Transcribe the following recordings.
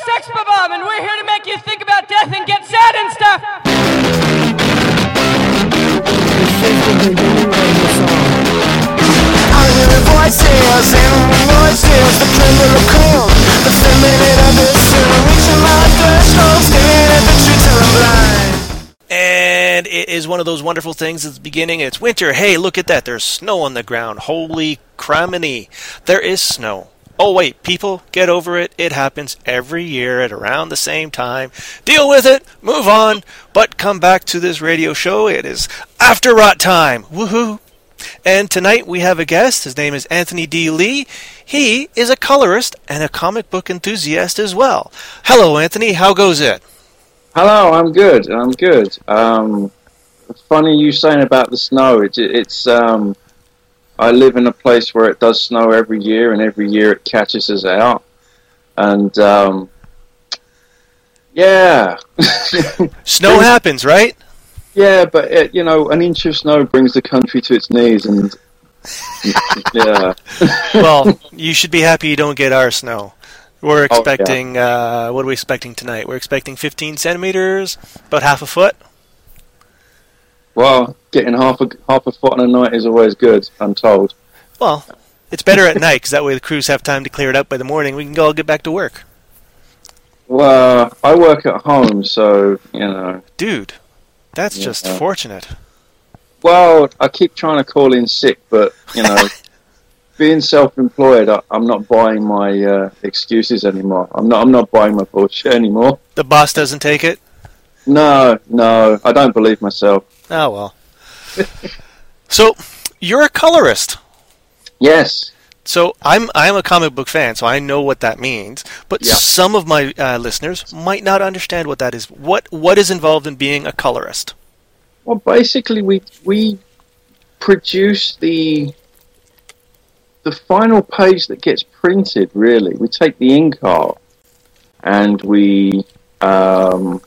Sex Bomb, and we're here to make you think about death and get sad and stuff. I'm hearing voices, animal voices, the tremor of cold, the feminine of this, reaching my threshold, staring at the truth till I'm blind. And it is one of those wonderful things at the beginning. It's winter. Hey, look at that. There's snow on the ground. Holy criminy. There is snow. Oh, wait, people, get over it. It happens every year at around the same time. Deal with it. Move on. But come back to this radio show. It is After Rot time. Woohoo. And tonight we have a guest. His name is Anthony D. Lee. He is a colorist and a comic book enthusiast as well. Hello, Anthony. How goes it? Hello, I'm good. Funny you saying about the snow. It's I live in a place where it does snow every year, and every year it catches us out. And yeah, snow happens, right? Yeah, but an inch of snow brings the country to its knees, and yeah. Well, you should be happy you don't get our snow. We're expecting, what are we expecting tonight? We're expecting 15 centimeters, about half a foot. Well, getting half a foot in a night is always good, I'm told. Well, it's better at night, because that way the crews have time to clear it up by the morning. We can all get back to work. Well, I work at home, so, Dude, that's just fortunate. Well, I keep trying to call in sick, but, being self-employed, I'm not buying my excuses anymore. I'm not buying my bullshit anymore. The boss doesn't take it? No, I don't believe myself. Oh, well. So, you're a colorist. Yes. So, I'm a comic book fan, so I know what that means. But some of my listeners might not understand what that is. What is involved in being a colorist? Well, basically, we produce the final page that gets printed, really. We take the ink art and we, give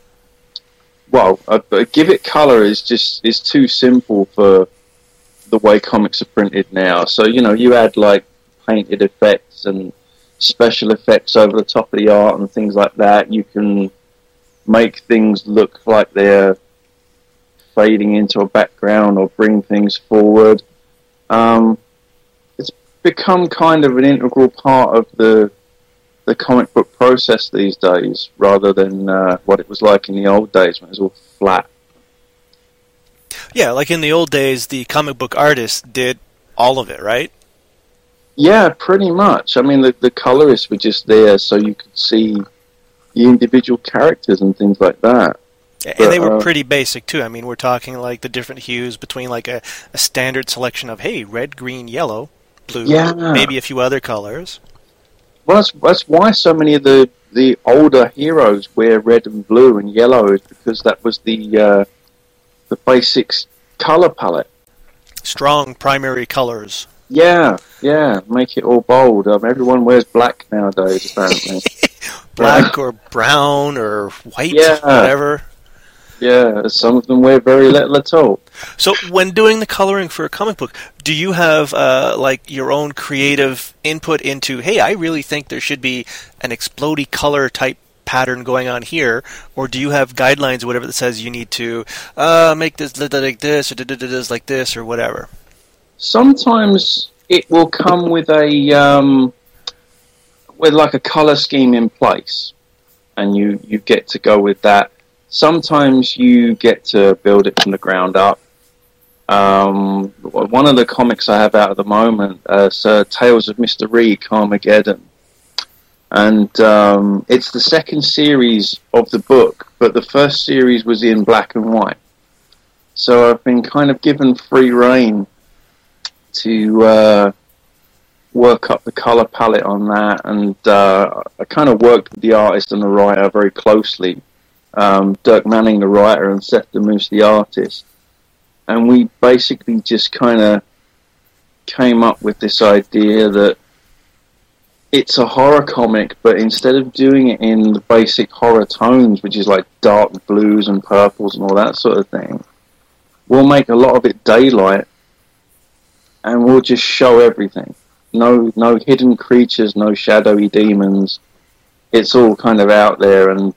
it colour is too simple for the way comics are printed now. So, you add like painted effects and special effects over the top of the art and things like that. You can make things look like they're fading into a background or bring things forward. Become kind of an integral part of the comic book process these days, rather than what it was like in the old days when it was all flat. Yeah, like in the old days, the comic book artists did all of it, right? Yeah, pretty much. I mean, the colorists were just there so you could see the individual characters and things like that. And they were pretty basic, too. I mean, we're talking like the different hues between like a standard selection of, hey, red, green, yellow, blue, maybe a few other colors. Well, that's why so many of the older heroes wear red and blue and yellow, is because that was the basic color palette. Strong primary colors. Yeah, make it all bold. Everyone wears black nowadays, apparently. Black or brown or white, whatever. Yeah, some of them wear very little at all. So, when doing the coloring for a comic book, do you have like your own creative input into, hey, I really think there should be an explodey color type pattern going on here, or do you have guidelines or whatever that says you need to make this like this or this like this or whatever? Sometimes it will come with with like a color scheme in place, and you get to go with that. Sometimes you get to build it from the ground up. One of the comics I have out at the moment is Tales of Mr. Reed, Carmageddon. And it's the second series of the book, but the first series was in black and white. So I've been kind of given free rein to work up the colour palette on that. And I kind of worked with the artist and the writer very closely. Dirk Manning, the writer, and Seth DeMoose, the artist, and we basically just kind of came up with this idea that it's a horror comic, but instead of doing it in the basic horror tones, which is like dark blues and purples and all that sort of thing, we'll make a lot of it daylight, and we'll just show everything. No hidden creatures, no shadowy demons. it's all kind of out there, and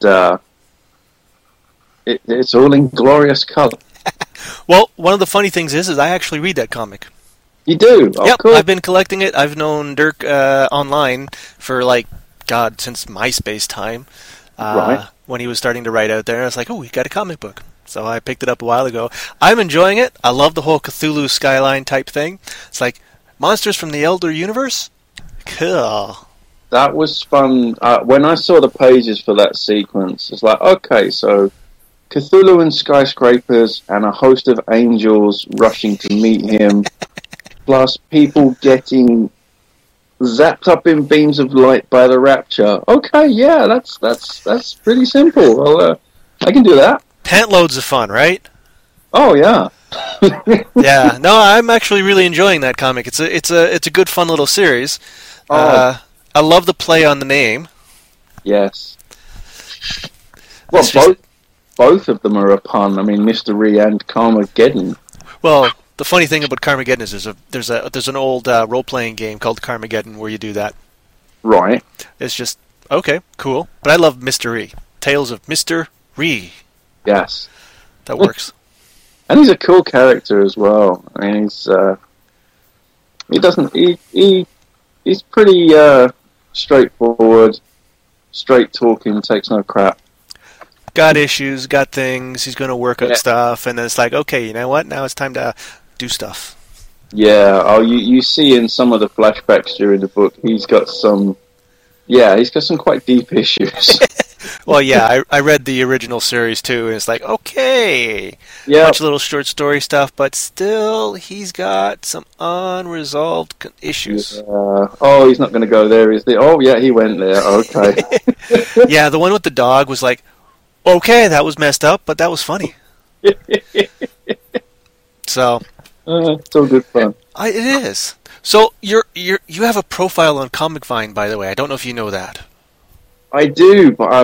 it's all in glorious colour. Well, one of the funny things is I actually read that comic. You do? Oh, Yep, cool. I've been collecting it. I've known Dirk online for, like, God, since MySpace time. Right. When he was starting to write out there. I was like, oh, we got a comic book. So I picked it up a while ago. I'm enjoying it. I love the whole Cthulhu Skyline type thing. It's like, monsters from the Elder Universe? Cool. That was fun. When I saw the pages for that sequence, it's like, okay, so Cthulhu and skyscrapers and a host of angels rushing to meet him, plus people getting zapped up in beams of light by the Rapture. Okay, yeah, that's pretty simple. Well, I can do that. Pant loads of fun, right? Oh yeah. Yeah. No, I'm actually really enjoying that comic. It's a good fun little series. Oh. I love the play on the name. Yes. Well, It's just- both of them are a pun. I mean, Mystery and Carmageddon. Well, the funny thing about Carmageddon is there's an old role-playing game called Carmageddon where you do that. Right. It's just okay, cool. But I love Mystery. Tales of Mr. Ree. Yes. That works. And he's a cool character as well. I mean, he's pretty straightforward, straight talking, takes no crap. Got issues, got things. He's going to work on Yeah. stuff, and then it's like, okay, you know what? Now it's time to do stuff. Yeah. Oh, you see in some of the flashbacks during the book, he's got some quite deep issues. Well, yeah, I read the original series too, and it's like, okay, Yeah. bunch of little short story stuff, but still, he's got some unresolved issues. Oh, he's not going to go there, is he? Oh, yeah, he went there. Okay. Yeah, the one with the dog was like, okay, that was messed up, but that was funny. So It's all good fun. it is. So you have a profile on Comic Vine, by the way. I don't know if you know that. I do, but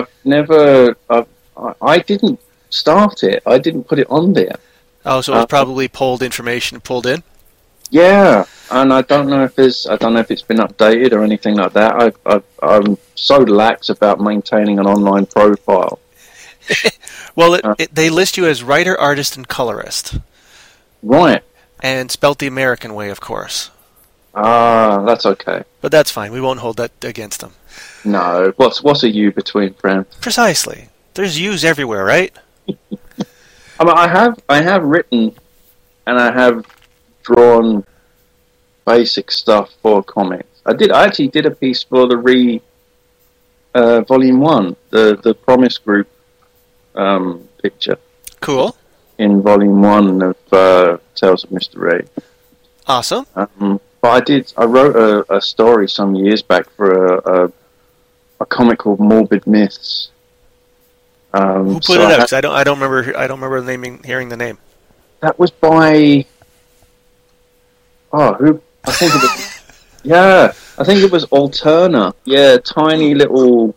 I didn't start it. I didn't put it on there. Oh, so it was probably pulled in. Yeah, and I don't know if it's been updated or anything like that. I'm so lax about maintaining an online profile. Well, they list you as writer, artist, and colorist, Right. and spelt the American way, of course. That's okay. But that's fine. We won't hold that against them. No, what's a U between friends? Precisely. There's U's everywhere, right? I mean, I have written and I have drawn basic stuff for comics. I actually did a piece for the Volume 1, the Promise Group picture Cool. in Volume 1 of Tales of Mr. Ray. Awesome. But I wrote a story some years back for a comic called Morbid Myths. Who put it out? 'Cause I don't remember hearing the name. That was by who? I think it was. Yeah, I think it was Alterna. Yeah, tiny little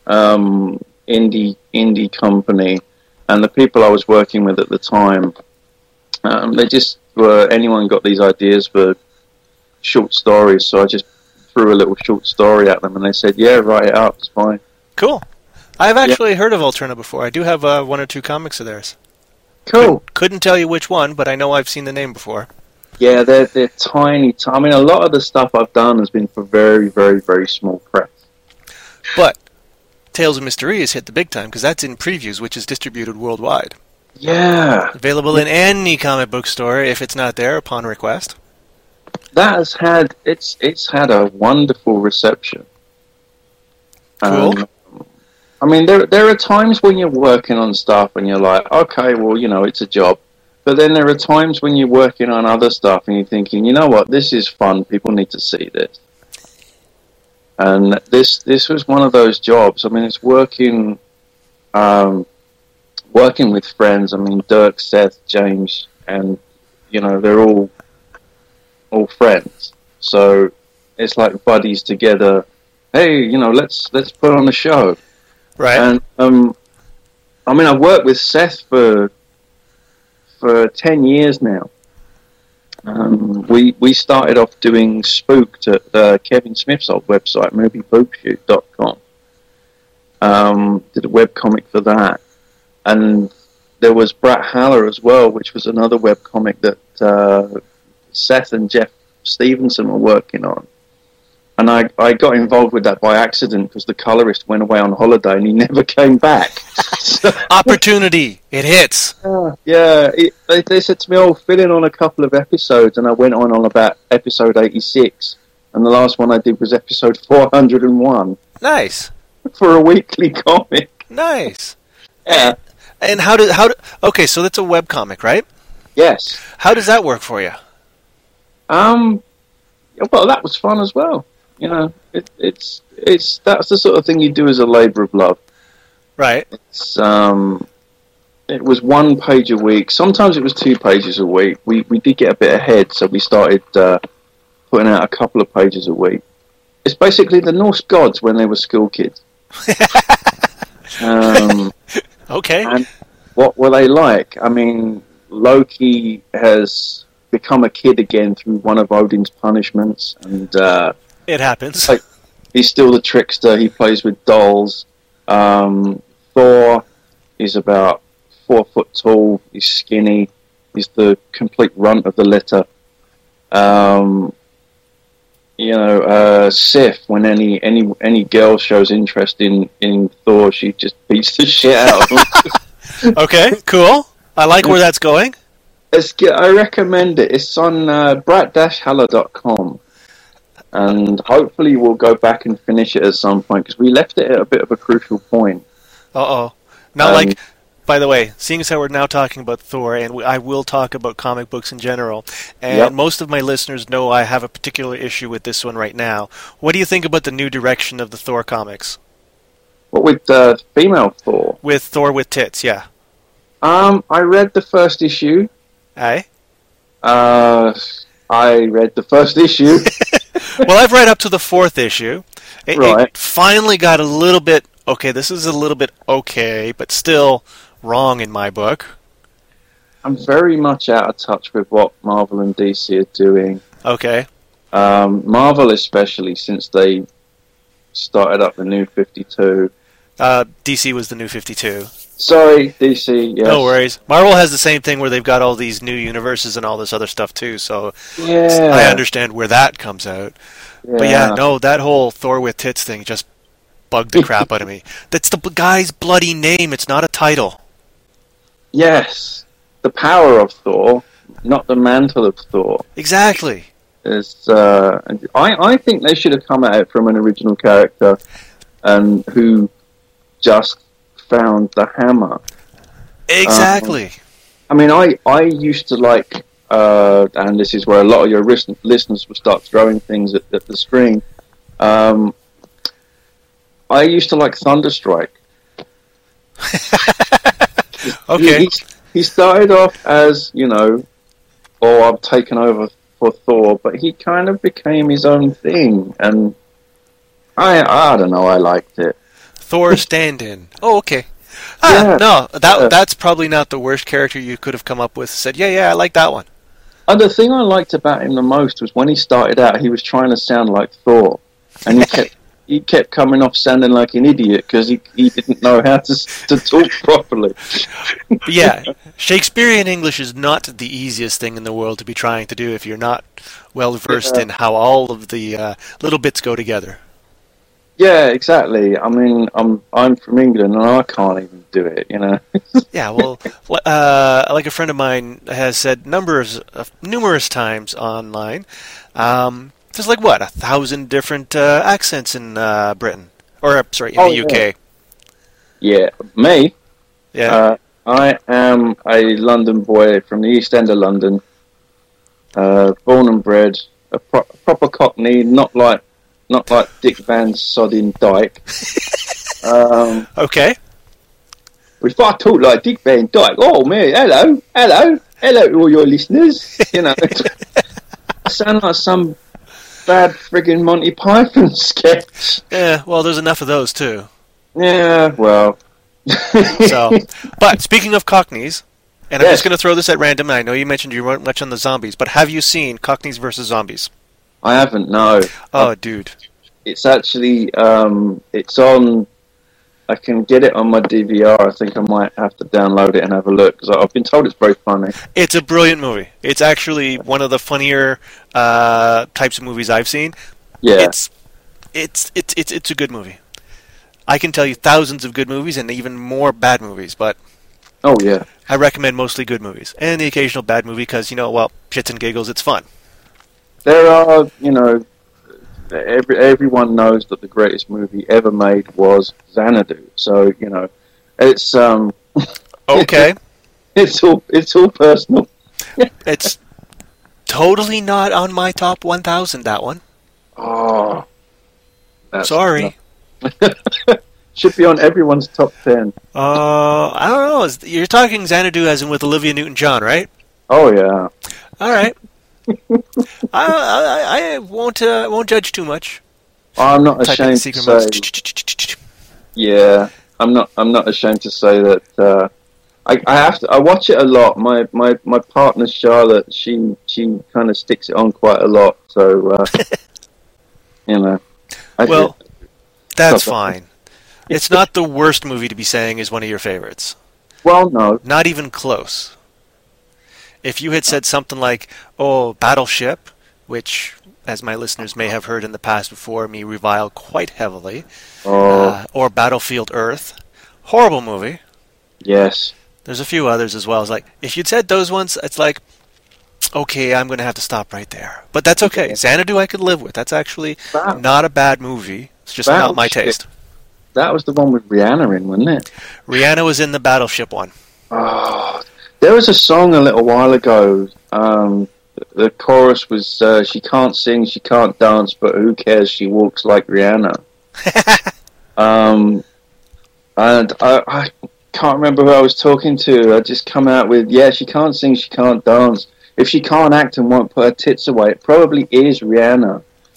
indie company, and the people I was working with at the time, they just were. Anyone got these ideas for short stories, so I just threw a little short story at them, and they said, "Yeah, write it up. It's fine." Cool. I've actually heard of Alterna before. I do have one or two comics of theirs. Cool. Couldn't tell you which one, but I know I've seen the name before. Yeah, they're tiny. I mean, a lot of the stuff I've done has been for very, very, very small press. But Tales of Mystery has hit the big time because that's in previews, which is distributed worldwide. Yeah, Available in any comic book store if it's not there upon request. that has had it's had a wonderful reception. Cool. I mean, there are times when you're working on stuff and you're like, okay, well, it's a job. But then there are times when you're working on other stuff and you're thinking, you know what, this is fun. People need to see this. And this was one of those jobs. I mean, it's working with friends. I mean, Dirk, Seth, James, and they're all friends. So it's like buddies together. Hey, let's put on a show. Right. And I mean, I've worked with Seth for 10 years now. We started off doing Spooked at Kevin Smith's old website, movieboopshoot.com. Did a webcomic for that. And there was Brat Haller as well, which was another webcomic that Seth and Jeff Stevenson were working on. And I got involved with that by accident because the colorist went away on holiday and he never came back. Opportunity. It hits. They said to me, "Oh, fill in on a couple of episodes," and I went on about episode 86, and the last one I did was episode 401 Nice. for a weekly comic. Nice. Yeah. And okay, so that's a webcomic, right? Yes. How does that work for you? Well, that was fun as well. You know, it's that's the sort of thing you do as a labour of love. Right. It's it was 1 page a week. Sometimes it was 2 pages a week. We did get a bit ahead, so we started putting out a couple of pages a week. It's basically the Norse gods when they were school kids. Okay. And what were they like? I mean, Loki has become a kid again through one of Odin's punishments, and It happens. he's still the trickster. He plays with dolls. Thor is about 4 foot tall. He's skinny. He's the complete runt of the litter. Sif, when any girl shows interest in Thor, she just beats the shit out of him. Okay, cool. I like where that's going. I recommend it. It's on brat-haller.com. And hopefully we'll go back and finish it at some point, because we left it at a bit of a crucial point. Uh-oh. Now, by the way, seeing as how we're now talking about Thor, and I will talk about comic books in general, and most of my listeners know I have a particular issue with this one right now. What do you think about the new direction of the Thor comics? What, with female Thor? With Thor with tits, yeah. I read the first issue. Aye? I read the first issue. Well, I've read up to the 4th issue. It finally got a little bit, okay, this is a little bit okay, but still wrong in my book. I'm very much out of touch with what Marvel and DC are doing. Okay. Marvel especially, since they started up the New 52. DC was the New 52. Sorry, DC, yes. No worries. Marvel has the same thing where they've got all these new universes and all this other stuff too, so I understand where that comes out. Yeah. But yeah, no, that whole Thor with tits thing just bugged the crap out of me. That's the guy's bloody name, it's not a title. Yes, the power of Thor, not the mantle of Thor. Exactly. I think they should have come at it from an original character and who just found the hammer. Exactly. I mean, I used to like, and this is where a lot of your listeners will start throwing things at the screen. I used to like Thunderstrike. Okay. He started off as, I've taken over for Thor, but he kind of became his own thing, and I don't know, I liked it. Thor stand-in. Oh, okay. That's probably not the worst character you could have come up with. Said, yeah, I like that one. And the thing I liked about him the most was when he started out, he was trying to sound like Thor, and he kept coming off sounding like an idiot because he didn't know how to talk properly. Yeah, Shakespearean English is not the easiest thing in the world to be trying to do if you're not well versed in how all of the little bits go together. Yeah, exactly. I mean, I'm from England and I can't even do it, Yeah, well, like a friend of mine has said numerous times online, there's like 1,000 different accents in Britain, or sorry, in the UK. Yeah, me. Yeah, I am a London boy from the East End of London, born and bred, a proper Cockney, not like Dick Van Sodding Dyke. Okay. If I talk like Dick Van Dyke, oh man, hello to all your listeners. I sound like some bad friggin' Monty Python sketch. Yeah, well, there's enough of those too. Yeah, well. But speaking of Cockneys, and I'm just going to throw this at random, and I know you mentioned you weren't much on the zombies, but have you seen Cockneys versus Zombies? I haven't, no. Oh, dude. It's actually, it's on I can get it on my DVR. I think I might have to download it and have a look because I've been told it's very funny. It's a brilliant movie. It's actually one of the funnier types of movies I've seen. Yeah, It's a good movie. I can tell you thousands of good movies and even more bad movies, but oh yeah, I recommend mostly good movies and the occasional bad movie because, well, shits and giggles, it's fun. there are, everyone knows that the greatest movie ever made was Xanadu. So it's Okay. it's all personal. It's totally not on my top 1,000, that one. Oh, Sorry. Should be on everyone's top 10. I don't know. You're talking Xanadu as in with Olivia Newton-John, right? Oh yeah. All right. I won't judge too much. I'm not Type in ashamed to secret say. modes. Yeah, I'm not ashamed to say that. I watch it a lot. My partner Charlotte, she kind of sticks it on quite a lot. So Well, that's fine. It's not the worst movie to be saying is one of your favorites. Well, no. Not even close. If you had said something like, Battleship, which, as my listeners may have heard in the past before, me revile quite heavily, or Battlefield Earth, horrible movie. Yes. There's a few others as well. It's like, if you'd said those ones, it's like, okay, I'm going to have to stop right there. But that's okay. Xanadu I could live with. That's actually not a bad movie. It's just not my taste. That was the one with Rihanna in, wasn't it? Rihanna was in the Battleship one. Oh, there was a song a little while ago. The chorus was, she can't sing, she can't dance, but who cares, she walks like Rihanna. And I can't remember who I was talking to. I just come out with, she can't sing, she can't dance. If she can't act and won't put her tits away, it probably is Rihanna.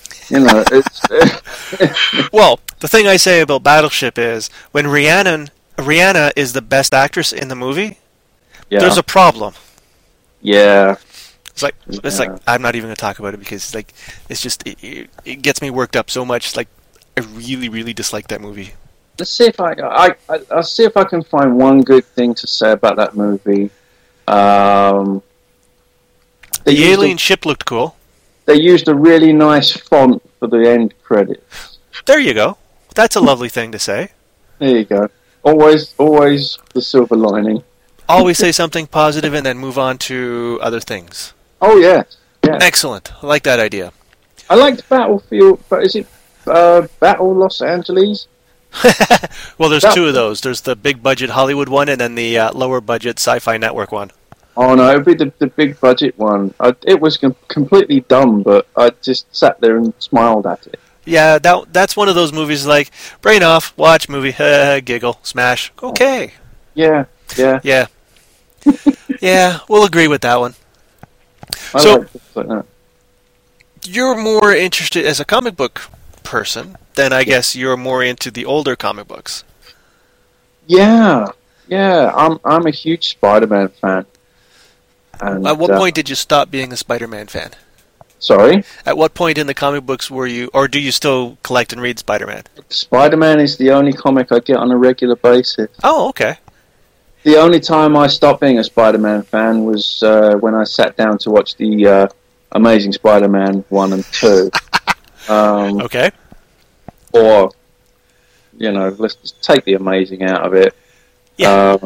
It's... Well, the thing I say about Battleship is, when Rihanna is the best actress in the movie, there's a problem. Yeah. It's like I'm not even going to talk about it because it's just it gets me worked up so much. It's like I really, really dislike that movie. Let's see if I'll see if I can find one good thing to say about that movie. The alien ship looked cool. They used a really nice font for the end credits. There you go. That's a lovely thing to say. There you go. Always the silver lining. Always say something positive and then move on to other things. Oh yeah. Excellent. I like that idea. I liked Battlefield, but is it Battle Los Angeles? Well, there's two of those. There's the big budget Hollywood one, and then the lower budget Sci-Fi Network one. Oh no, it'd be the big budget one. It was completely dumb, but I just sat there and smiled at it. Yeah, that's one of those movies like brain off, watch movie, giggle, smash. Okay. Yeah. Yeah, we'll agree with that one. I so, like things like that. You're more interested as a comic book person than I guess you're more into the older comic books. Yeah. I'm a huge Spider-Man fan. And, at what point did you stop being a Spider-Man fan? Sorry? At what point in the comic books were you, or do you still collect and read Spider-Man? Spider-Man is the only comic I get on a regular basis. Oh, okay. The only time I stopped being a Spider-Man fan was when I sat down to watch the Amazing Spider-Man 1 and 2. Okay. Or, let's just take the amazing out of it. Yeah.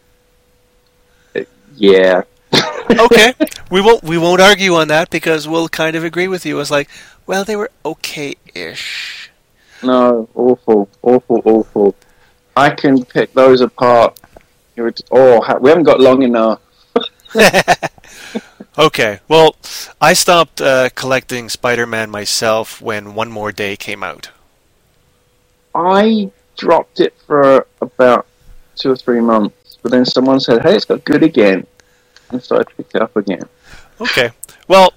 Yeah. Okay. We won't argue on that because we'll kind of agree with you. It's like, well, they were okay-ish. No, awful. I can pick those apart. We haven't got long enough. Okay. Well, I stopped collecting Spider-Man myself when One More Day came out. I dropped it for about 2 or 3 months, but then someone said, "Hey, it's got good again," and so I picked it up again. Okay. Well,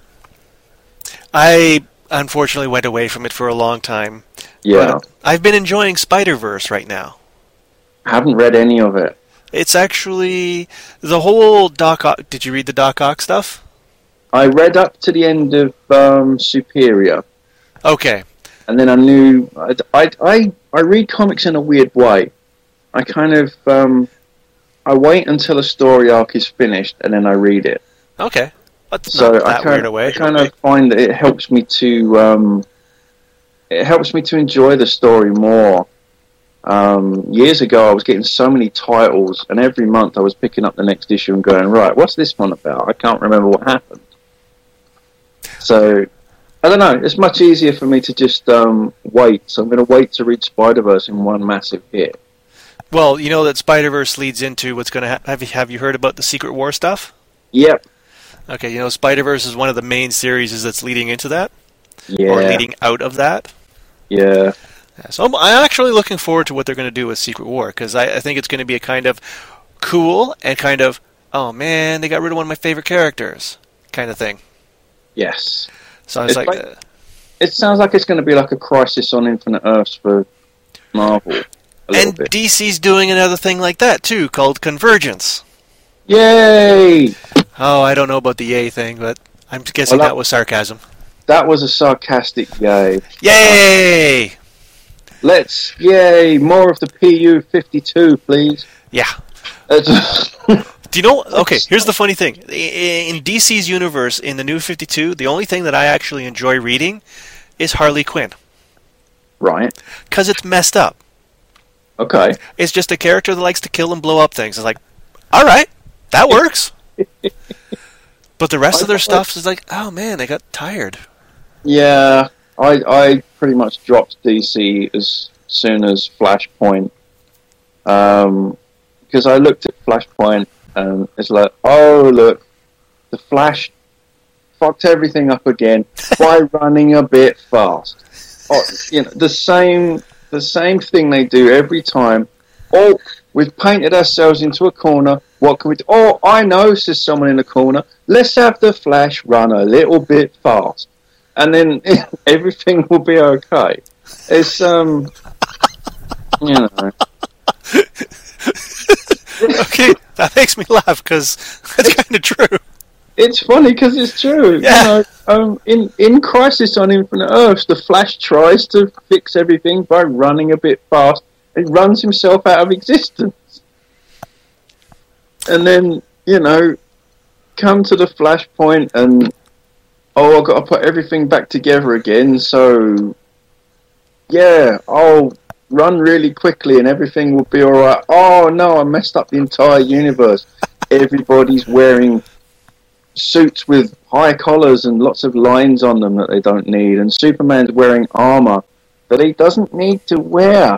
I unfortunately went away from it for a long time. Yeah. But I've been enjoying Spider-Verse right now. I haven't read any of it. It's actually the whole Doc Ock. Did you read the Doc Ock stuff? I read up to the end of Superior. Okay. And then I knew I read comics in a weird way. I kind of I wait until a story arc is finished and then I read it. Okay. That's So not I that weird a way. kind of find that it helps me to enjoy the story more. Years ago, I was getting so many titles, and every month I was picking up the next issue and going, right, what's this one about? I can't remember what happened. So, I don't know. It's much easier for me to just wait. So I'm going to wait to read Spider-Verse in one massive hit. Well, you know that Spider-Verse leads into what's going to have you heard about the Secret War stuff? Yep. Okay, you know Spider-Verse is one of the main series that's leading into that? Yeah. Or leading out of that? Yeah. Yeah, so I'm actually looking forward to what they're going to do with Secret War, because I think it's going to be a kind of cool and kind of, oh man, they got rid of one of my favorite characters kind of thing. Yes. So I was It's like... it sounds like it's going to be like a Crisis on Infinite Earths for Marvel. And Bit. DC's doing another thing like that, too, called Convergence. Yay! Oh, I don't know about the yay thing, but I'm guessing Well, that was sarcasm. That was a sarcastic yay. Yay! Yay, more of the PU-52, please. Yeah. Do you know... Okay, here's the funny thing. In DC's universe, in the New 52, the only thing that I actually enjoy reading is Harley Quinn. Right. Because it's messed up. Okay. It's just a character that likes to kill and blow up things. It's like, alright, that works. But the rest of their stuff is like, oh man, I got tired. Yeah, I pretty much dropped DC as soon as Flashpoint. Because I looked at Flashpoint and it's like, oh look, the Flash fucked everything up again by running a bit fast. Oh, you know, the same thing they do every time. Oh, we've painted ourselves into a corner. What can we do? Oh, I know, says someone in the corner. Let's have the Flash run a little bit fast, and then everything will be okay. It's you know. Okay, that makes me laugh because that's kind of true. It's funny because it's true. Yeah. You know, in Crisis on Infinite Earths, the Flash tries to fix everything by running a bit fast. He runs himself out of existence. And then, you know, come to the Flashpoint and, oh, I've got to put everything back together again, so, yeah, I'll run really quickly and everything will be alright. Oh, no, I messed up the entire universe. Everybody's wearing suits with high collars and lots of lines on them that they don't need, and Superman's wearing armor that he doesn't need to wear.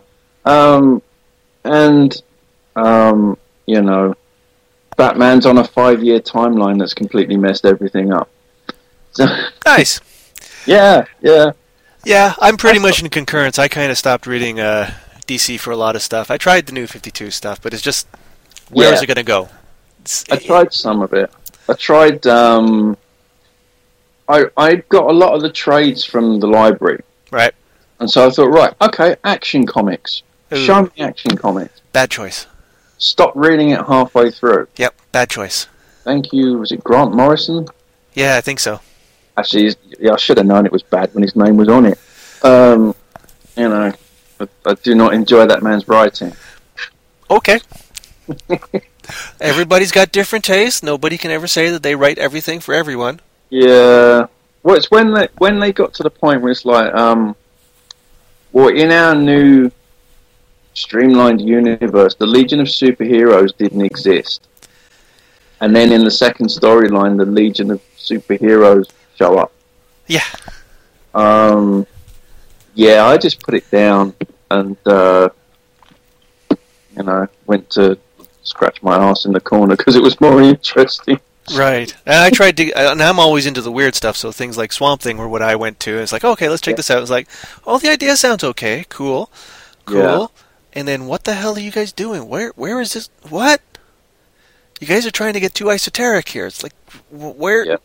You know, Batman's on a 5-year timeline that's completely messed everything up. So, Nice. yeah. Yeah, I'm pretty much in concurrence. I kind of stopped reading DC for a lot of stuff. I tried the New 52 stuff, but it's just, where is it going to go? I tried some of it. I tried, I got a lot of the trades from the library. Right. And so I thought, right, okay, Action Comics. Ooh. Show me Action Comics. Bad choice. Stop reading it halfway through. Yep, bad choice. Thank you. Was it Grant Morrison? Yeah, I think so. Actually, yeah, I should have known it was bad when his name was on it. You know, I do not enjoy that man's writing. Okay. Everybody's got different tastes. Nobody can ever say that they write everything for everyone. Yeah. Well, it's when they got to the point where it's like, well, in our new streamlined universe, the Legion of Superheroes didn't exist. And then in the second storyline, the Legion of Superheroes show up. Yeah. Yeah, I just put it down and, you know, went to scratch my ass in the corner because it was more interesting. Right. And I tried to, and I'm always into the weird stuff, so things like Swamp Thing were what I went to. It's like, okay, let's check this out. It's like, oh, the idea sounds okay. Cool. Yeah. And then what the hell are you guys doing? Where is this? What? You guys are trying to get too esoteric here. It's like, where?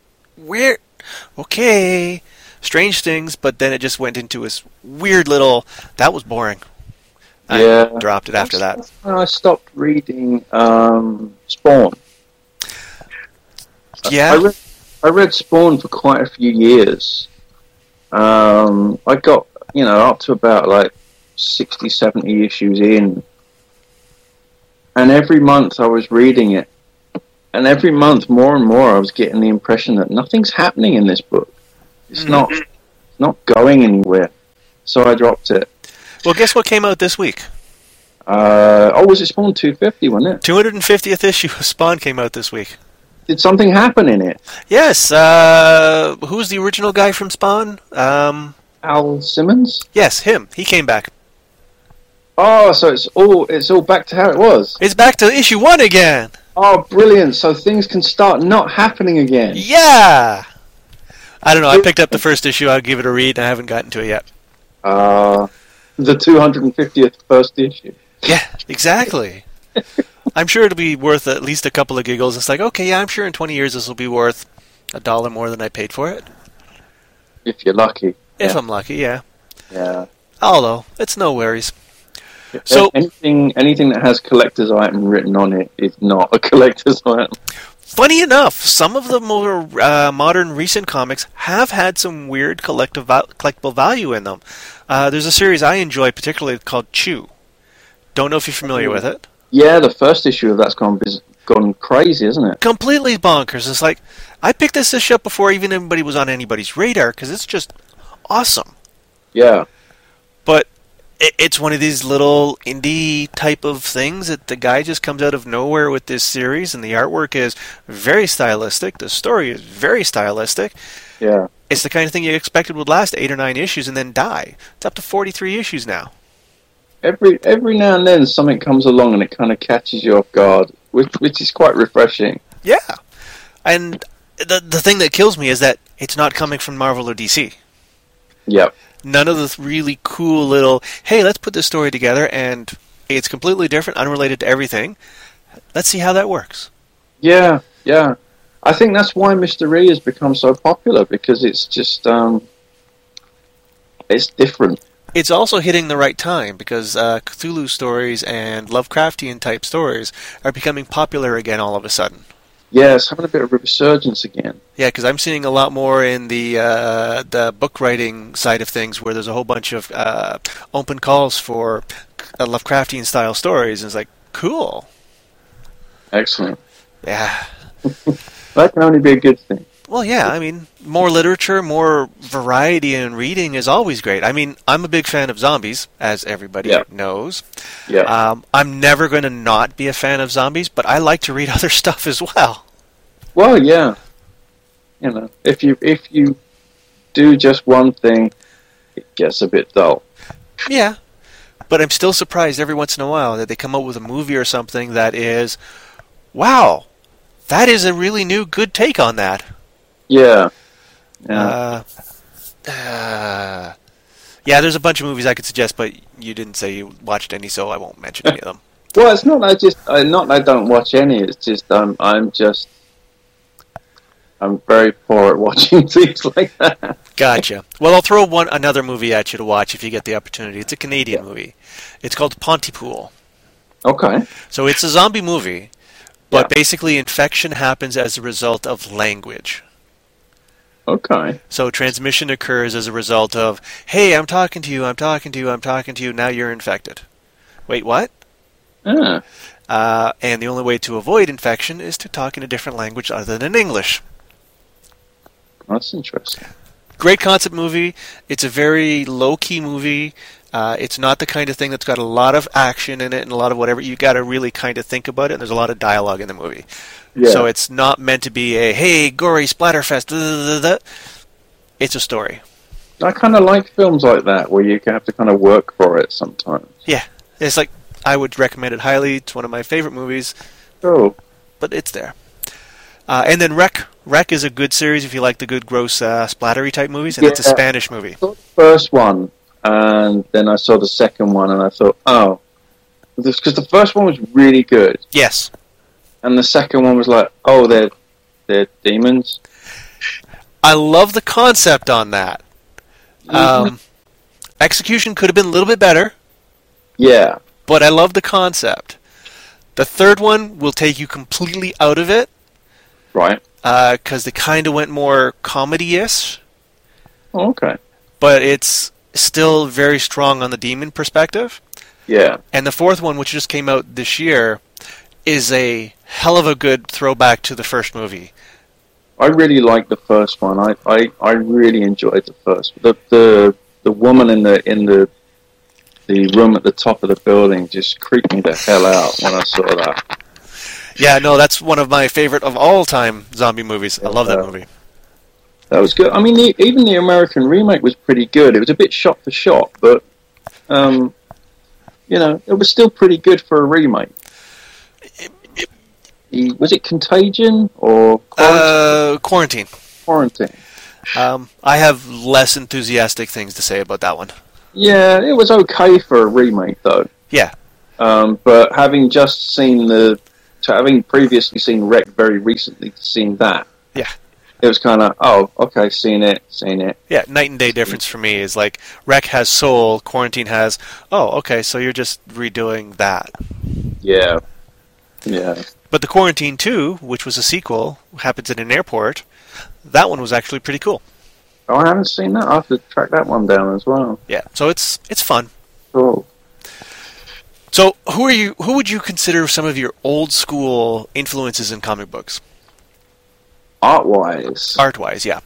Okay. Strange things, but then it just went into this weird little, that was boring. I dropped it after that. I stopped reading Spawn. Yeah. I read Spawn for quite a few years. I got, you know, up to about like 60, 70 issues in. And every month I was reading it. And every month, more and more, I was getting the impression that nothing's happening in this book. It's not going anywhere. So I dropped it. Well, guess what came out this week? Was it Spawn 250, wasn't it? 250th issue of Spawn came out this week. Did something happen in it? Yes. Who's the original guy from Spawn? Al Simmons? Yes, him. He came back. Oh, so it's all back to how it was. It's back to issue 1 again. Oh, brilliant! So things can start not happening again. Yeah. I don't know. I picked up the first issue. I'll give it a read, and I haven't gotten to it yet. The 250th first issue. Yeah, exactly. I'm sure it'll be worth at least a couple of giggles. It's like, okay, yeah, I'm sure in 20 years this will be worth $1 more than I paid for it. If you're lucky. If I'm lucky, yeah. Yeah. Although, it's no worries. So anything that has collector's item written on it is not a collector's item. Funny enough, some of the more modern recent comics have had some weird collectible value in them. There's a series I enjoy particularly called Chew. Don't know if you're familiar with it. Yeah, the first issue of that's gone crazy, isn't it? Completely bonkers. It's like, I picked this issue up before even anybody was on anybody's radar because it's just awesome. Yeah. But it's one of these little indie type of things that the guy just comes out of nowhere with this series, and the artwork is very stylistic. The story is very stylistic. Yeah. It's the kind of thing you expected would last 8 or 9 issues and then die. It's up to 43 issues now. Every now and then something comes along and it kind of catches you off guard, which is quite refreshing. Yeah. And the thing that kills me is that it's not coming from Marvel or DC. Yep. None of the really cool little, hey, let's put this story together and it's completely different, unrelated to everything. Let's see how that works. Yeah, yeah. I think that's why Mystery has become so popular, because it's just, it's different. It's also hitting the right time, because Cthulhu stories and Lovecraftian type stories are becoming popular again all of a sudden. Yeah, it's having a bit of a resurgence again. Yeah, because I'm seeing a lot more in the book writing side of things, where there's a whole bunch of open calls for Lovecraftian style stories, and it's like, cool. Excellent. Yeah. That can only be a good thing. Well, yeah, I mean, more literature, more variety in reading is always great. I mean, I'm a big fan of zombies, as everybody knows. Yeah. I'm never going to not be a fan of zombies, but I like to read other stuff as well. Well, yeah. You know, if you do just one thing, it gets a bit dull. Yeah. But I'm still surprised every once in a while that they come up with a movie or something that is, wow, that is a really new good take on that. Yeah. Yeah. Yeah, there's a bunch of movies I could suggest, but you didn't say you watched any, so I won't mention any of them. Well, it's not that I don't watch any. It's just I'm very poor at watching things like that. Gotcha. Well, I'll throw another movie at you to watch if you get the opportunity. It's a Canadian movie. It's called Pontypool. Okay. So it's a zombie movie, but basically infection happens as a result of language. Okay. So transmission occurs as a result of, hey, I'm talking to you, now you're infected. Wait, what? Ah. And the only way to avoid infection is to talk in a different language other than English. That's interesting. Great concept movie. It's a very low-key movie. It's not the kind of thing that's got a lot of action in it and a lot of whatever. You got to really kind of think about it, and there's a lot of dialogue in the movie. Yeah. So it's not meant to be a, hey, gory splatterfest. It's a story. I kind of like films like that, where you have to kind of work for it sometimes. Yeah. It's like, I would recommend it highly. It's one of my favorite movies. Oh. But it's there. And then Rec. Rec is a good series if you like the good, gross, splattery type movies, and it's a Spanish movie. I saw the first one, and then I saw the second one, and I thought, oh. Because the first one was really good. Yes. And the second one was like, oh, they're demons. I love the concept on that. Execution could have been a little bit better. Yeah. But I love the concept. The third one will take you completely out of it. Right. Because they kind of went more comedy-ish. Oh, okay. But it's still very strong on the demon perspective. Yeah. And the fourth one, which just came out this year, is a hell of a good throwback to the first movie. I really liked the first one. I really enjoyed the first. The woman in the room at the top of the building just creeped me the hell out when I saw that. Yeah, no, that's one of my favorite of all time zombie movies. I love that movie. That was good. I mean, even the American remake was pretty good. It was a bit shot for shot, but it was still pretty good for a remake. Was it Contagion or Quarantine? Quarantine. I have less enthusiastic things to say about that one. Yeah, it was okay for a remake, though. Yeah. But having previously seen Wreck very recently, seeing that, yeah, it was kind of, oh, okay, seen it. Yeah, night and day difference for me is like Wreck has soul, Quarantine has, oh, okay, so you're just redoing that. Yeah. But the Quarantine 2, which was a sequel, happens in an airport. That one was actually pretty cool. Oh, I haven't seen that. I'll have to track that one down as well. Yeah, so it's fun. Cool. So, who would you consider some of your old school influences in comic books? Art-wise, yeah.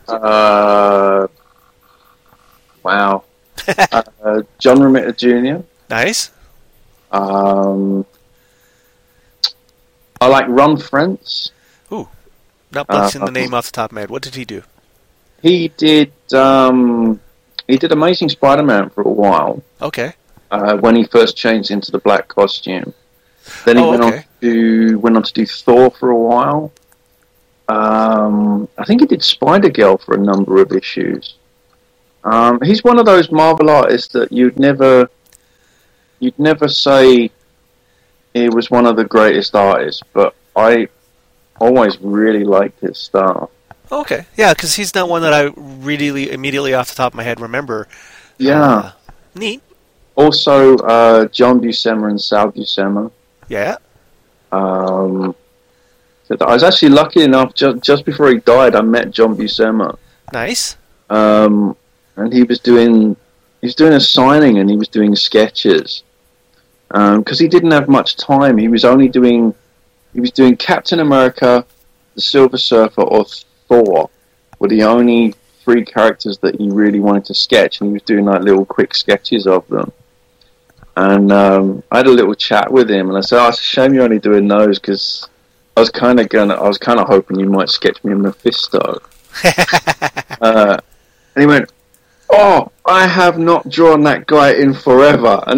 Wow. John Romita Jr. Nice. I like Ron Frenz. Ooh, not placing the name off the top of my head. What did he do? He did Amazing Spider-Man for a while. Okay. When he first changed into the black costume. Then he went on to do Thor for a while. I think he did Spider-Girl for a number of issues. He's one of those Marvel artists that you'd never say he was one of the greatest artists, but I always really liked his style. Okay, yeah, because he's not one that I really immediately off the top of my head remember. Yeah. Neat. Also, John Buscema and Sal Buscema. Yeah. I was actually lucky enough, just before he died, I met John Buscema. Nice. And he was doing a signing, and he was doing sketches. Because he didn't have much time. He was doing Captain America, the Silver Surfer, or Thor were the only three characters that he really wanted to sketch, and he was doing like little quick sketches of them. And I had a little chat with him, and I said, "Oh, it's a shame you're only doing those, because I was kind of hoping you might sketch me a Mephisto." And he went, "Oh, I have not drawn that guy in forever," and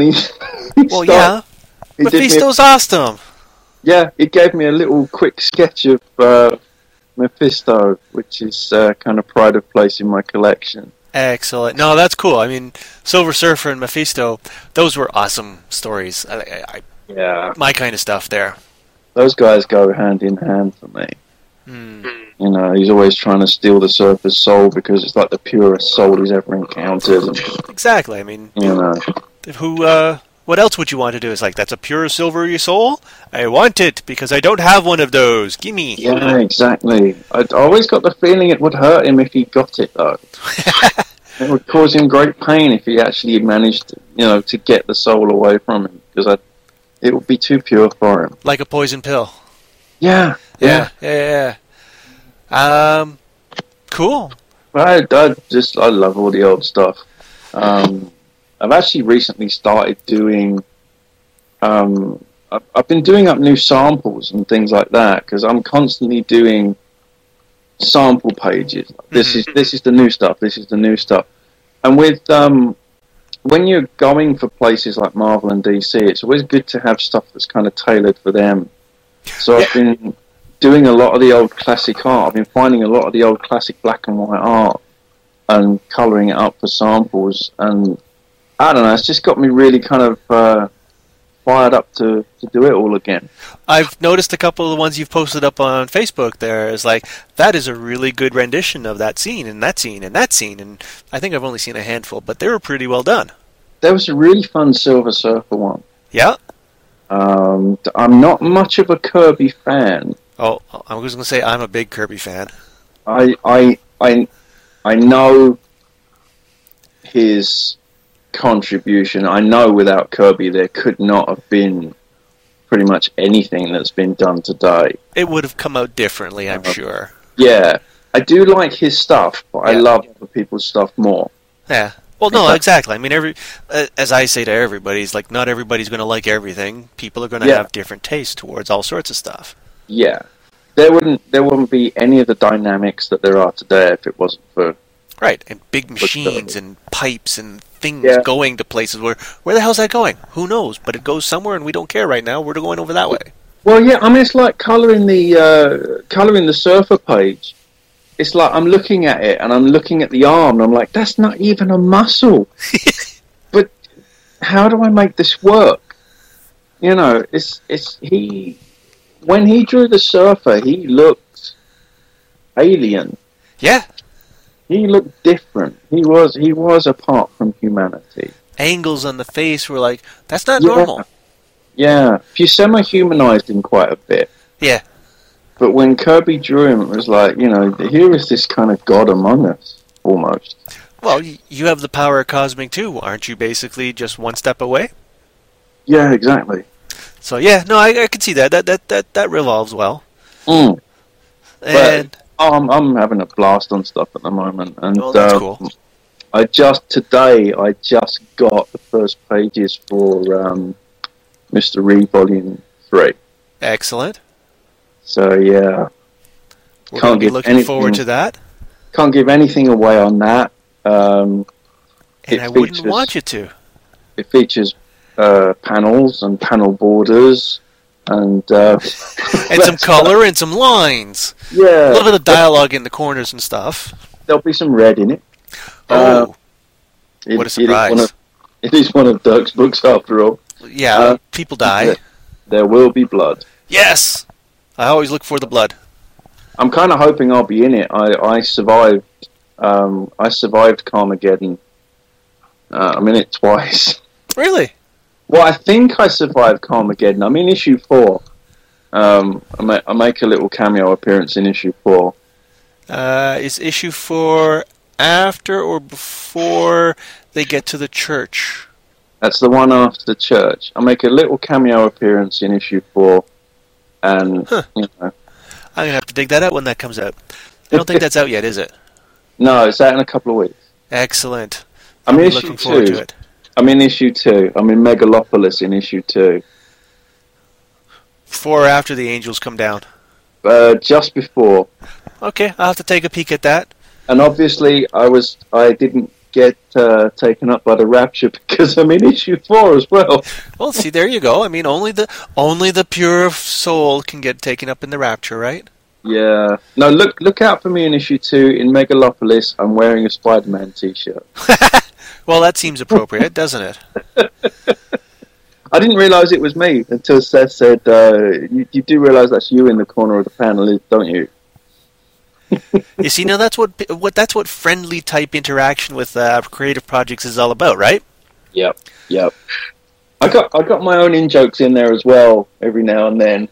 Mephisto's awesome. Yeah, he gave me a little quick sketch of Mephisto, which is kind of pride of place in my collection. Excellent. No, that's cool. I mean, Silver Surfer and Mephisto, those were awesome stories. Yeah. My kind of stuff there. Those guys go hand in hand for me. You know, he's always trying to steal the Surfer's soul because it's like the purest soul he's ever encountered. Exactly. I mean, what else would you want to do? It's like, that's a pure silvery soul? I want it because I don't have one of those. Gimme. Yeah, exactly. I always got the feeling it would hurt him if he got it, though. It would cause him great pain if he actually managed, to get the soul away from him, because it would be too pure for him. Like a poison pill. Yeah. Cool. I love all the old stuff. I've actually recently started doing. I've been doing up new samples and things like that, because I'm constantly doing sample pages. This is the new stuff. This is the new stuff. And with when you're going for places like Marvel and DC, it's always good to have stuff that's kind of tailored for them. So I've been doing a lot of the old classic art. I've been finding a lot of the old classic black and white art and colouring it up for samples. And I don't know, it's just got me really kind of fired up to do it all again. I've noticed a couple of the ones you've posted up on Facebook there is like, that is a really good rendition of that scene and that scene and that scene. And I think I've only seen a handful, but they were pretty well done. There was a really fun Silver Surfer one. Yeah. I'm not much of a Kirby fan. Oh, I was going to say I'm a big Kirby fan. I know his contribution. I know without Kirby there could not have been pretty much anything that's been done today. It would have come out differently, I'm sure. Yeah, I do like his stuff, but I Yeah. love other people's stuff more. Yeah. Well, no, exactly. I mean, as I say to everybody, it's like not everybody's going to like everything. People are going to Yeah. have different tastes towards all sorts of stuff. Yeah, there wouldn't be any of the dynamics that there are today if it wasn't for. Right, and big machines and pipes and things Yeah. going to places where the hell's that going? Who knows? But it goes somewhere, and we don't care right now. We're going over that way. Well, yeah, I mean, it's like colouring the surfer page. It's like I'm looking at it and I'm looking at the arm and I'm like, that's not even a muscle. But how do I make this work? You know, when he drew the surfer, he looked alien. Yeah, He looked different. He was apart from humanity. angles on the face were like that's not Yeah. normal. Yeah, Fusema humanized him quite a bit. Yeah, But when Kirby drew him, it was like, you know, here is this kind of god among us, almost. well, you have the power of cosmic too, aren't you? Basically, just one step away. Yeah, exactly. So yeah, no, I can see that. That revolves well. Mm. And I'm having a blast on stuff at the moment, and that's cool. Today I just got the first pages for Mr. Reed Volume 3. Excellent. So yeah, We're Can't going to be give looking anything- forward to that. can't give anything away on that. And It I wouldn't features- want you to. It features panels and panel borders, and And some color and some lines. A yeah, little bit of dialogue in the corners and stuff. there'll be some red in it. Oh, It- what a it is surprise. It is one of Dirk's books, after all. yeah, people die. yeah. There will be blood. Yes! I always look for the blood. I'm kind of hoping I'll be in it. I survived. I survived Carmageddon. I'm in it twice. Really? Well, I think I survived Carmageddon. I'm in issue 4. I make a little cameo appearance in issue 4. Is issue 4 after or before they get to the church? That's the one after the church. I make a little cameo appearance in issue 4, and you know, I'm going to have to dig that out when that comes out. I don't think that's out yet, is it? no, it's out in a couple of weeks. Excellent. I'm in I'm issue looking forward 2. to it. I'm in issue 2. I'm in Megalopolis in issue 2. Before or after the angels come down? Just before. Okay, I'll have to take a peek at that. And obviously, I didn't get taken up by the rapture because I'm in issue 4 as well. Well, see, there you go. I mean, only the pure soul can get taken up in the rapture, right? Yeah. No, look out for me in issue 2 in Megalopolis. I'm wearing a Spider-Man t-shirt. Well, that seems appropriate, doesn't it? I didn't realise it was me until Seth said, you do realise that's you in the corner of the panel, don't you? You see, now that's what friendly type interaction with creative projects is all about, right? Yep. I got my own in-jokes in there as well every now and then.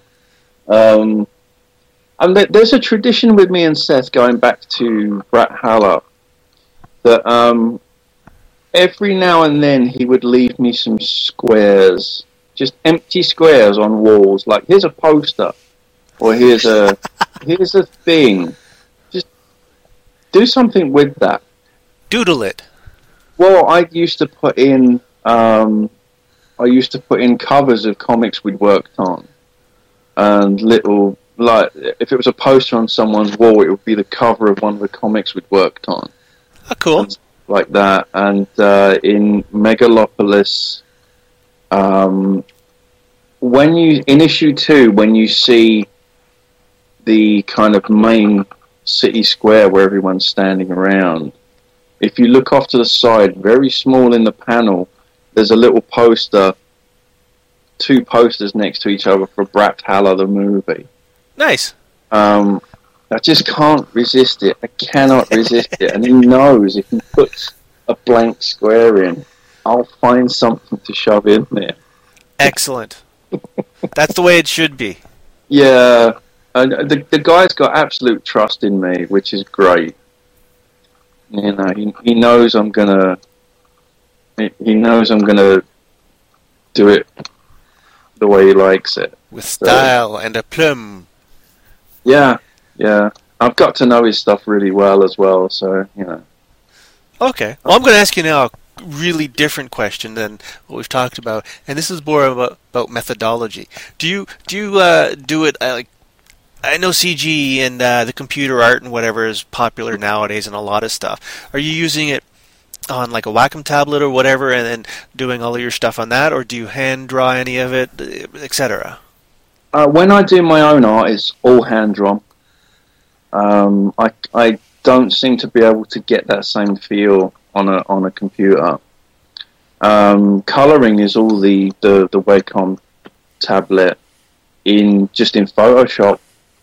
And there's a tradition with me and Seth going back to Brat Haller that every now and then he would leave me some squares, just empty squares on walls. Like, here's a poster, or here's a thing. Just do something with that. Doodle it. Well, I used to put in covers of comics we'd worked on, and little, like, if it was a poster on someone's wall, it would be the cover of one of the comics we'd worked on. Oh, cool. Like that. And in Megalopolis, in issue 2, when you see the kind of main city square where everyone's standing around, if you look off to the side, very small in the panel, there's a little poster, 2 posters next to each other for Brat Haller the movie. Nice. I just can't resist it. I cannot resist it. And he knows if he puts a blank square in, I'll find something to shove in there. Excellent. That's the way it should be. Yeah. And the guy's got absolute trust in me, which is great. You know, he knows I'm gonna do it the way he likes it. With style and aplomb. Yeah. I've got to know his stuff really well as well, so, you know. Okay. Well, I'm going to ask you now a really different question than what we've talked about, and this is more about methodology. Do you do it like? I know CG and the computer art and whatever is popular nowadays and a lot of stuff. Are you using it on like a Wacom tablet or whatever and then doing all of your stuff on that, or do you hand draw any of it, etc.? When I do my own art, it's all hand drawn. I don't seem to be able to get that same feel on a computer. Coloring is all the Wacom tablet in Photoshop.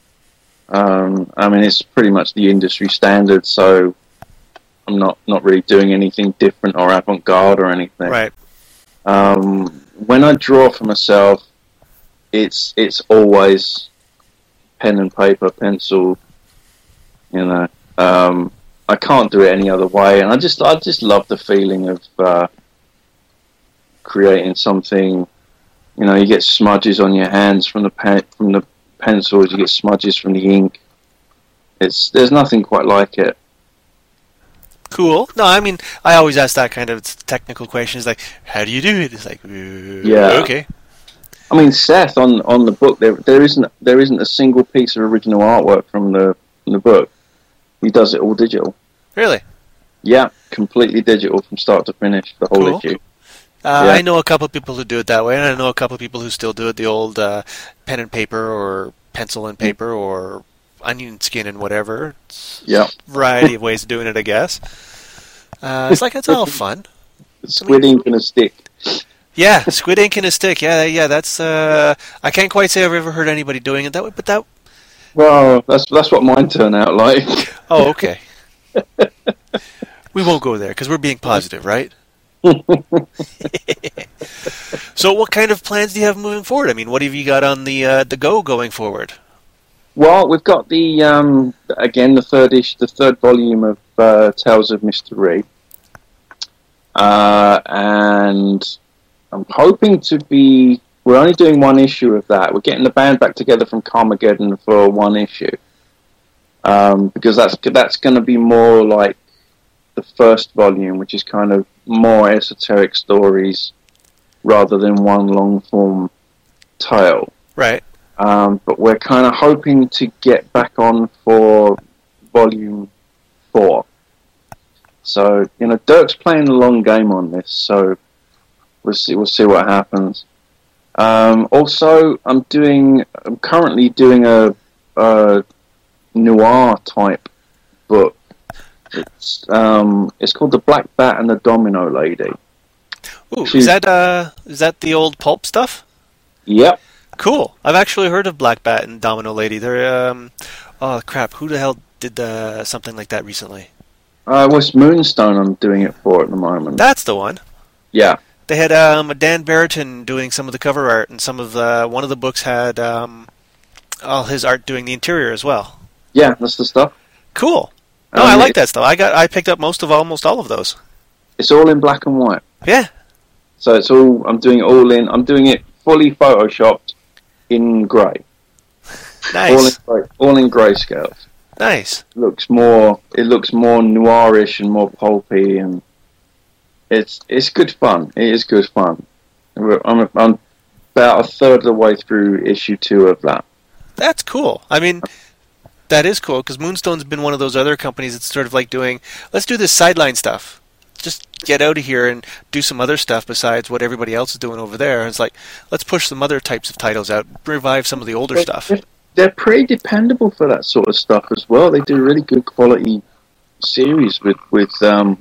I mean, it's pretty much the industry standard, so I'm not really doing anything different or avant-garde or anything. Right. When I draw for myself, it's always pen and paper, pencil. You know, I can't do it any other way, and I just love the feeling of creating something. You know, you get smudges on your hands from the pencils, you get smudges from the ink. There's nothing quite like it. Cool. No, I mean, I always ask that kind of technical questions, like, how do you do it? It's like, yeah, okay. I mean, Seth on the book, there isn't a single piece of original artwork from the book. He does it all digital. Really? Yeah, completely digital from start to finish, the whole issue. Yeah. I know a couple of people who do it that way, and I know a couple of people who still do it the old pen and paper or pencil and paper or onion skin and whatever. It's a variety of ways of doing it, I guess. It's all fun. Squid ink and a stick. Yeah, squid ink and a stick. Yeah. That's I can't quite say I've ever heard anybody doing it that way, but that. Well, that's what mine turn out like. Oh, okay. We won't go there because we're being positive, right? So, what kind of plans do you have moving forward? I mean, what have you got on the go going forward? Well, we've got the again the third volume of Tales of Mr. Reed, and I'm hoping to be. We're only doing one issue of that. We're getting the band back together from Carmageddon for one issue, because that's going to be more like the first volume, which is kind of more esoteric stories rather than one long form tale. Right. But we're kind of hoping to get back on for volume 4. So, you know, Dirk's playing a long game on this, so we'll see what happens. Also, I'm currently doing a noir type book. It's called The Black Bat and the Domino Lady. Ooh, is that the old pulp stuff? Yep. Cool. I've actually heard of Black Bat and Domino Lady. They're oh crap, who the hell did something like that recently? It's Moonstone I'm doing it for at the moment. That's the one. Yeah. They had Dan Barrington doing some of the cover art, and some of one of the books had all his art doing the interior as well. Yeah, that's the stuff. Cool. No, I like that stuff. I picked up almost all of those. It's all in black and white. Yeah. So it's all. I'm doing it fully photoshopped in grey. Nice. All in grayscale. Nice. It looks more noirish and more pulpy, and it's good fun. It is good fun. I'm about a third of the way through issue 2 of that. That's cool. I mean, that is cool, because Moonstone's been one of those other companies that's sort of like doing, let's do this sideline stuff. Just get out of here and do some other stuff besides what everybody else is doing over there. And it's like, let's push some other types of titles out, revive some of the older stuff. They're pretty dependable for that sort of stuff as well. They do really good quality series with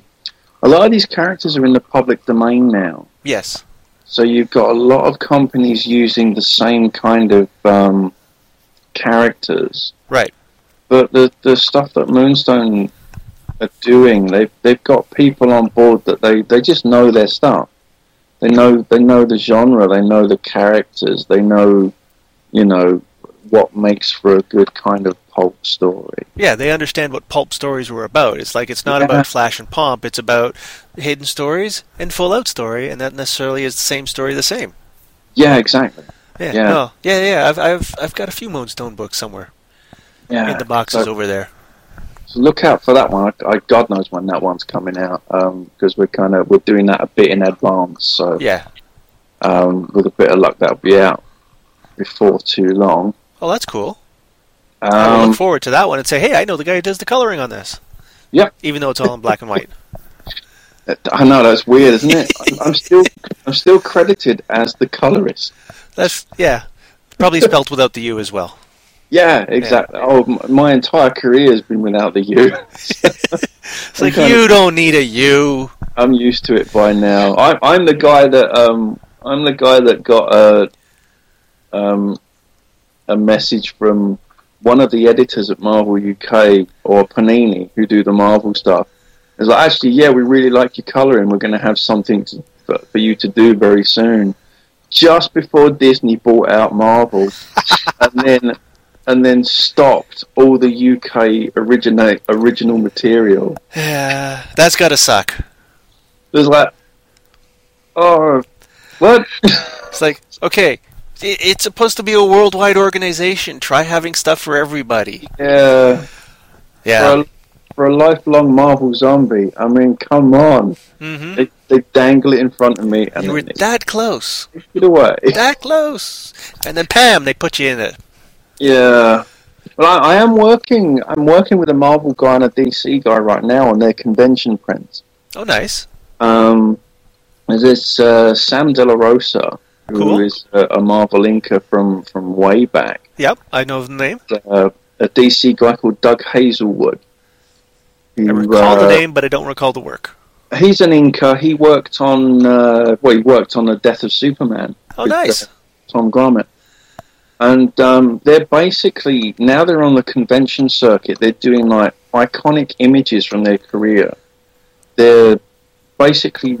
a lot of these characters are in the public domain now. Yes. So you've got a lot of companies using the same kind of characters. Right. But the stuff that Moonstone are doing, they've got people on board that they just know their stuff. They know the genre, they know the characters, they know, you know, what makes for a good kind of pulp story. Yeah, they understand what pulp stories were about. It's like, it's not about flash and pomp, it's about hidden stories and full out story, and that necessarily is the same story the same. Yeah, exactly. Yeah. Yeah. No. Yeah. I've got a few Moonstone books somewhere Yeah. in the boxes So- over there. So look out for that one. God knows when that one's coming out, because we're doing that a bit in advance. So Yeah. with a bit of luck, that'll be out before too long. Oh, that's cool. I will Um, look forward to that one and say, hey, I know the guy who does the coloring on this. Yep. Even though it's all in black and white. I know that's weird, isn't it? I'm still credited as the colorist. That's probably spelt without the U as well. Yeah, exactly. Oh, my entire career has been without the U. It's like, you don't need a U. I'm used to it by now. I'm the guy that got a message from one of the editors at Marvel UK or Panini who do the Marvel stuff. It's like, actually, yeah, we really like your colouring. We're going to have something for you to do very soon. Just before Disney bought out Marvel, and then stopped all the UK original material. Yeah, that's got to suck. It was like, oh, what? It's like, okay, it's supposed to be a worldwide organization. Try having stuff for everybody. Yeah. Yeah. For a lifelong Marvel zombie, I mean, come on. Mm-hmm. They dangle it in front of me and You were then that close. they get away. That close. And then, Pam, they put you in it. Yeah. Well, I'm working with a Marvel guy and a DC guy right now on their convention prints. Oh, nice. There's this Sam De La Rosa, who Cool. is a Marvel inker from way back. Yep, I know the name. A DC guy called Doug Hazelwood. I recall the name, but I don't recall the work. He's an inker. He worked on he worked on the Death of Superman. Oh, with, nice. Tom Grummett. And they're basically, now they're on the convention circuit, they're doing like iconic images from their career. They're basically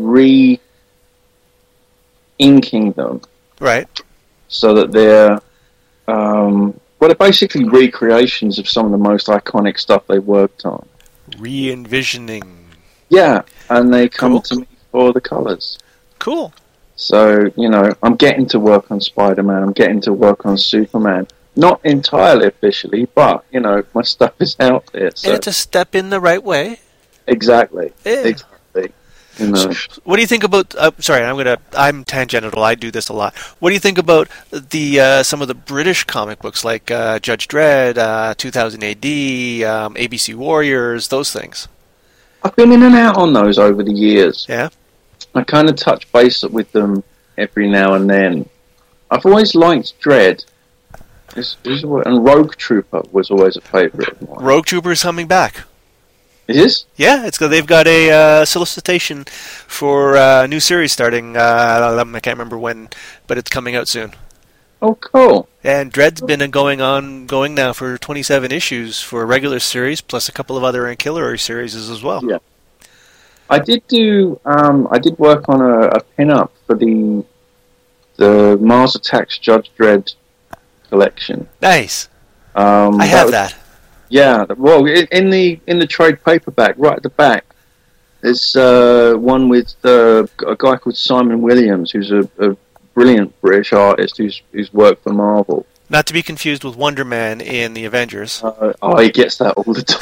re-inking them Right. so that they're they're basically recreations of some of the most iconic stuff they worked on. Re-envisioning. Yeah, and they come Cool. to me for the colours. Cool. So, I'm getting to work on Spider-Man, I'm getting to work on Superman. Not entirely officially, but, my stuff is out there. So. It's a step in the right way. Exactly. Yeah. Exactly. What do you think about? Sorry, I'm tangential. I do this a lot. What do you think about the some of the British comic books like Judge Dredd, 2000 AD, ABC Warriors, those things? I've been in and out on those over the years. Yeah. I kind of touch base with them every now and then. I've always liked Dredd. And Rogue Trooper was always a favourite of mine. Rogue Trooper is coming back. It is? Yeah, they've got a solicitation for a new series starting. I can't remember when, but it's coming out soon. Oh, cool. And Dread's been going now for 27 issues for a regular series, plus a couple of other ancillary series as well. Yeah. I did work on a pin-up for the Mars Attacks Judge Dredd collection. Nice. I have that. Yeah, well, in the trade paperback, right at the back, there's one with a guy called Simon Williams, who's a brilliant British artist who's worked for Marvel. Not to be confused with Wonder Man in the Avengers. He gets that all the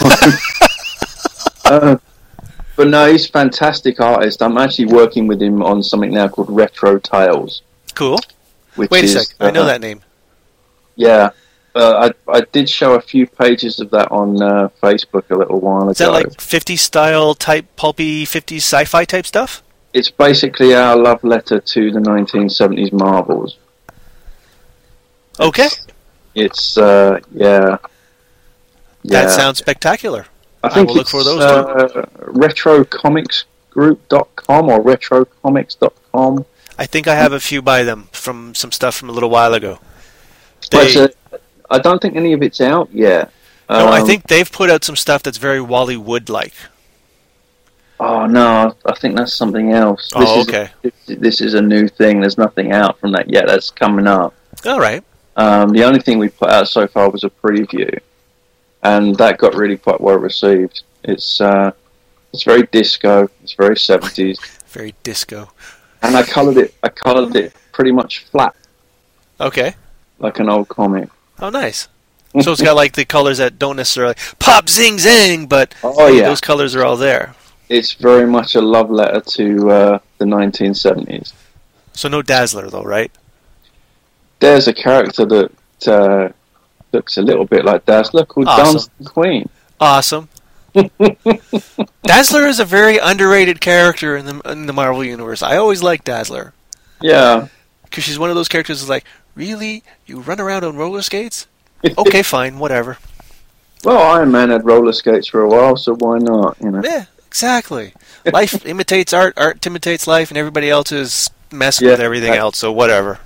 time. But no, he's a fantastic artist. I'm actually working with him on something now called Retro Tales. Cool. Which Wait a is, sec. I know that name. Yeah. I did show a few pages of that on Facebook a little while ago. Is that like 50s style type, pulpy 50s sci-fi type stuff? It's basically our love letter to the 1970s Marvels. Okay. It's yeah. That sounds spectacular. I think will look for those too. retrocomicsgroup.com or retrocomics.com. I think I have a few by them from some stuff from a little while ago. But I don't think any of it's out yet. No, I think they've put out some stuff that's very Wally Wood-like. Oh no, I think that's something else. Okay. This is a new thing. There's nothing out from that yet. That's coming up. All right. The only thing we put out so far was a preview, and that got really quite well received. It's very disco. It's very 70s. Very disco. And I coloured it pretty much flat. Okay. like an old comic. Oh, nice. So it's got like the colors that don't necessarily pop, zing, zang, but those colors are all there. It's very much a love letter to the 1970s. So no Dazzler, though, right? There's a character that looks a little bit like Dazzler called Dancing Queen. Awesome. Dazzler is a very underrated character in the Marvel Universe. I always liked Dazzler. Yeah. Because she's one of those characters that's like, really? You run around on roller skates? Okay, fine, whatever. Well, Iron Man had roller skates for a while, so why not? You know? Yeah, exactly. Life imitates art, art imitates life, and everybody else is messing with everything else, so whatever.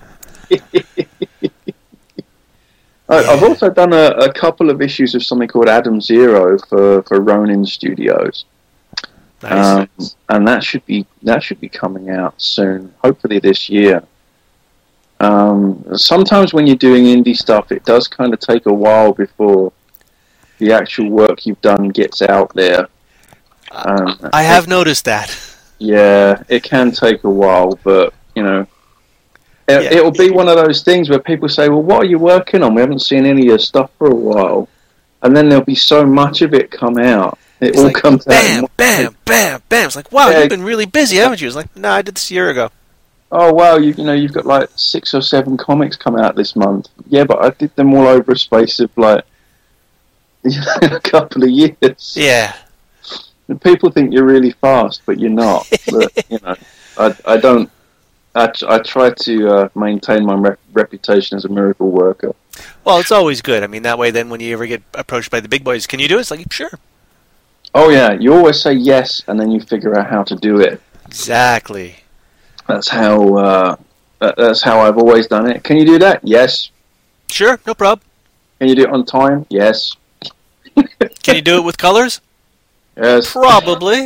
I've also done a couple of issues of something called Adam Zero for Ronin Studios. Nice. And that should be coming out soon, hopefully this year. Sometimes when you're doing indie stuff, it does kind of take a while before the actual work you've done gets out there. I have noticed that. Yeah, it can take a while, but, you know, it'll be one of those things where people say, well, what are you working on? We haven't seen any of your stuff for a while. And then there'll be so much of it come out. It all comes bam, out. Bam, bam, bam. It's like, wow, you've been really busy, haven't you? It's like, no, I did this a year ago. Oh, wow, you've got like 6 or 7 comics come out this month. Yeah, but I did them all over a space of like a couple of years. Yeah. And people think you're really fast, but you're not. But, you know, I don't. I try to maintain my reputation as a miracle worker. Well, it's always good. I mean, that way then when you ever get approached by the big boys, can you do it? It's like, sure. Oh, yeah. You always say yes, and then you figure out how to do it. Exactly. That's how I've always done it. Can you do that? Yes. Sure, no problem. Can you do it on time? Yes. Can you do it with colors? Yes. Probably.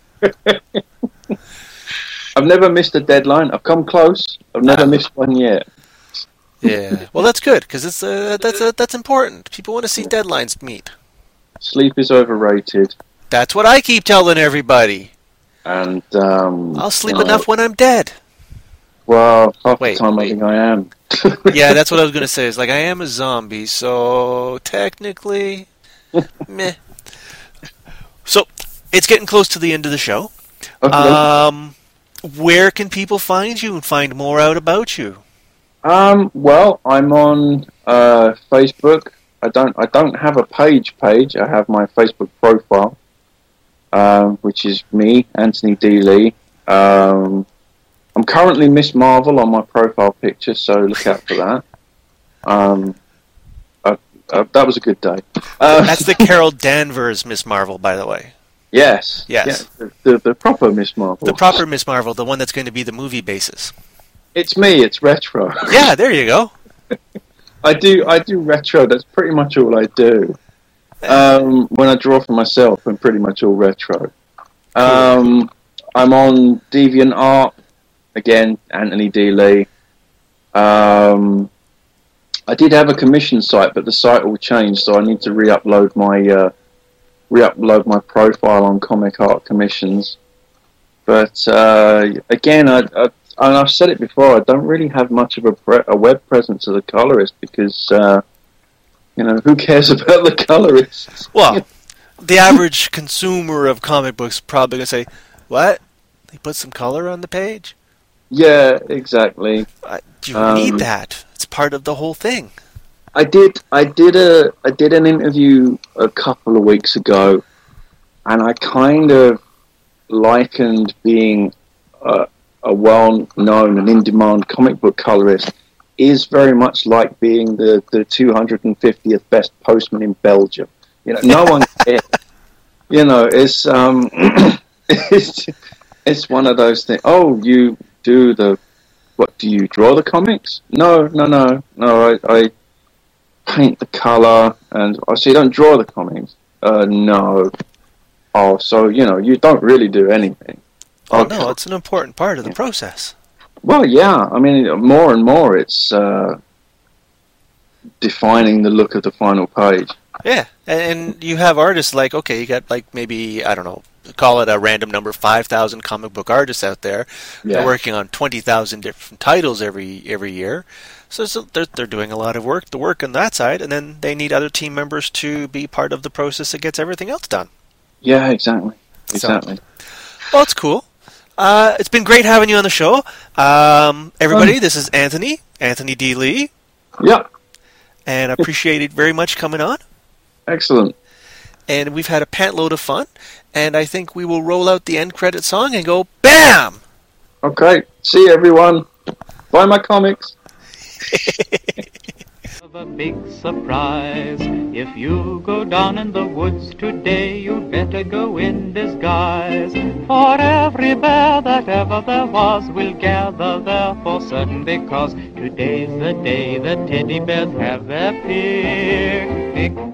I've never missed a deadline. I've come close. I've never missed one yet. Yeah. Well, that's good because it's that's important. People want to see deadlines meet. Sleep is overrated. That's what I keep telling everybody. And I'll sleep enough when I'm dead. Well, half the time I think I am. Yeah, that's what I was going to say. It's like I am a zombie, so technically, meh. So it's getting close to the end of the show. Okay. Where can people find you and find more out about you? Well, I'm on Facebook. I don't have a page. I have my Facebook profile, which is me, Anthony D. Lee. I'm currently Miss Marvel on my profile picture, so look out for that. That was a good day. That's the Carol Danvers Miss Marvel, by the way. Yes. Yes. Yeah, the proper Miss Marvel. The proper Miss Marvel, the one that's going to be the movie basis. It's me. It's retro. Yeah, there you go. I do retro. That's pretty much all I do. When I draw for myself, I'm pretty much all retro. I'm on DeviantArt. Again, Anthony D. Lee. I did have a commission site, but the site all changed, so I need to re-upload my profile on Comic Art Commissions. But again, I've said it before, I don't really have much of a web presence as a colorist because, who cares about the colorists? Well, the average consumer of comic books is probably going to say, what? They put some color on the page? Yeah, exactly. Do you need that? It's part of the whole thing. I did an interview a couple of weeks ago, and I kind of likened being a well-known and in-demand comic book colorist is very much like being the 250th best postman in Belgium. No one cares. It's one of those things. Oh, you do what? Do you draw the comics? No. I paint the color, and so you don't draw the comics? No. Oh, so you don't really do anything. Oh, no, it's an important part of the process. Well, yeah. I mean, more and more, it's defining the look of the final page. Yeah, and you have artists like, okay, you got like maybe, I don't know, call it a random number, 5,000 comic book artists out there. Yeah. They're working on 20,000 different titles every year. So they're doing a lot of work, the work on that side, and then they need other team members to be part of the process that gets everything else done. Yeah, exactly. Exactly. Well, it's cool. It's been great having you on the show. Everybody, this is Anthony D. Lee, Yeah, and I appreciate it very much coming on. excellent. And we've had a pant load of fun, and I think we will roll out the end credit song and go BAM! Okay, see you, everyone. Buy my comics. A big surprise. If you go down in the woods today, you'd better go in disguise. For every bear that ever there was will gather there for certain, because today's the day the teddy bears have their picnic.